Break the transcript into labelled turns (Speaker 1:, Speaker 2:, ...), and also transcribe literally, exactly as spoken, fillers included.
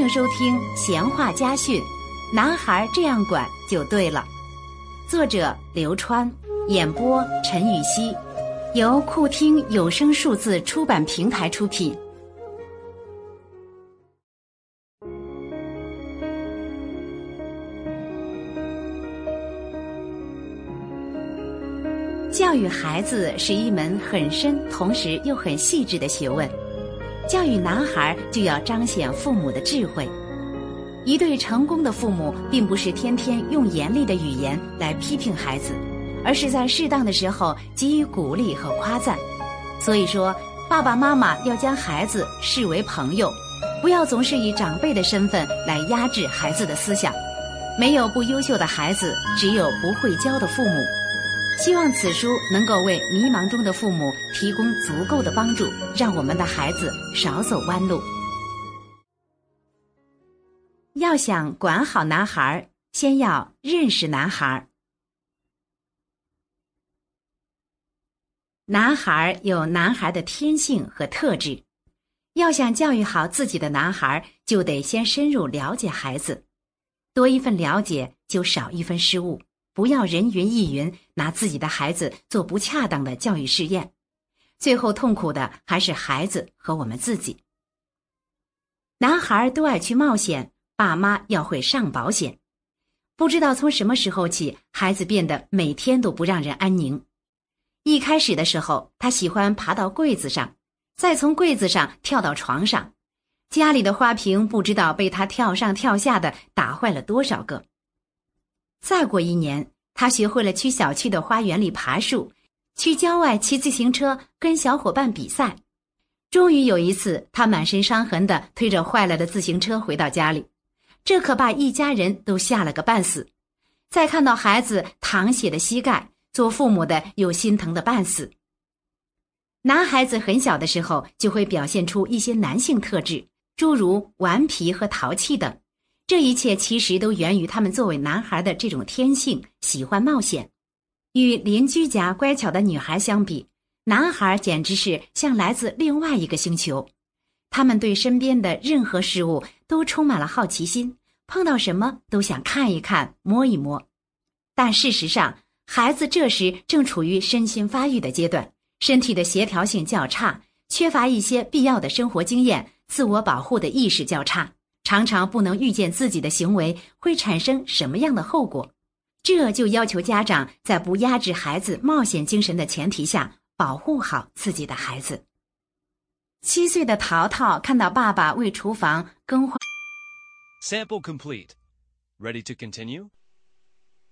Speaker 1: 迎收听闲话家训，男孩这样管就对了。作者刘川，演播陈雨希，由酷听有声数字出版平台出品。教育孩子是一门很深同时又很细致的学问。教育男孩就要彰显父母的智慧。一对成功的父母并不是天天用严厉的语言来批评孩子，而是在适当的时候给予鼓励和夸赞。所以说，爸爸妈妈要将孩子视为朋友，不要总是以长辈的身份来压制孩子的思想。没有不优秀的孩子，只有不会教的父母。希望此书能够为迷茫中的父母提供足够的帮助，让我们的孩子少走弯路。要想管好男孩，先要认识男孩。男孩有男孩的天性和特质，要想教育好自己的男孩，就得先深入了解孩子。多一份了解，就少一分失误。不要人云亦云，拿自己的孩子做不恰当的教育试验，最后痛苦的还是孩子和我们自己。男孩都爱去冒险，爸妈要会上保险。不知道从什么时候起，孩子变得每天都不让人安宁。一开始的时候，他喜欢爬到柜子上，再从柜子上跳到床上，家里的花瓶不知道被他跳上跳下的打坏了多少个。再过一年，他学会了去小区的花园里爬树，去郊外骑自行车跟小伙伴比赛。终于有一次，他满身伤痕地推着坏了的自行车回到家里，这可把一家人都吓了个半死。再看到孩子淌血的膝盖，做父母的又心疼得半死。男孩子很小的时候就会表现出一些男性特质，诸如顽皮和淘气等。这一切其实都源于他们作为男孩的这种天性，喜欢冒险。与邻居家乖巧的女孩相比，男孩简直是像来自另外一个星球。他们对身边的任何事物都充满了好奇心，碰到什么都想看一看、摸一摸。但事实上，孩子这时正处于身心发育的阶段，身体的协调性较差，缺乏一些必要的生活经验，自我保护的意识较差。常常不能预见自己的行为会产生什么样的后果，这就要求家长在不压制孩子冒险精神的前提下，保护好自己的孩子。七岁的淘淘看到爸爸为厨房更换。
Speaker 2: Sample complete. Ready to continue?